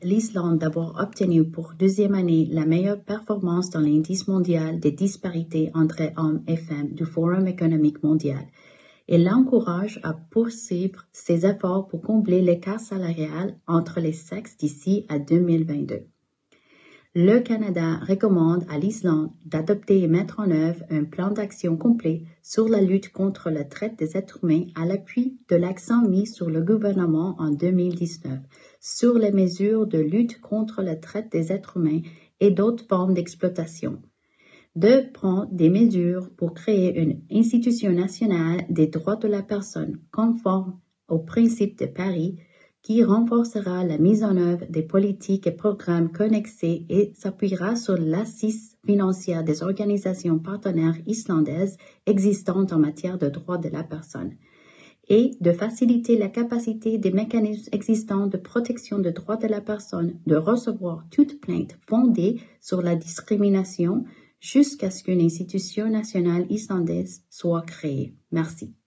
l'Islande d'avoir obtenu pour deuxième année la meilleure performance dans l'indice mondial des disparités entre hommes et femmes du Forum économique mondial et l'encourage à poursuivre ses efforts pour combler l'écart salarial entre les sexes d'ici à 2022. Le Canada recommande à l'Islande d'adopter et mettre en œuvre un plan d'action complet sur la lutte contre la traite des êtres humains à l'appui de l'accent mis sur le gouvernement en 2019 sur les mesures de lutte contre la traite des êtres humains et d'autres formes d'exploitation, de prendre des mesures pour créer une institution nationale des droits de la personne conforme aux principes de Paris qui renforcera la mise en œuvre des politiques et programmes connexés et s'appuiera sur l'assise financière des organisations partenaires islandaises existantes en matière de droits de la personne, et de faciliter la capacité des mécanismes existants de protection des droits de la personne de recevoir toute plainte fondée sur la discrimination jusqu'à ce qu'une institution nationale islandaise soit créée. Merci.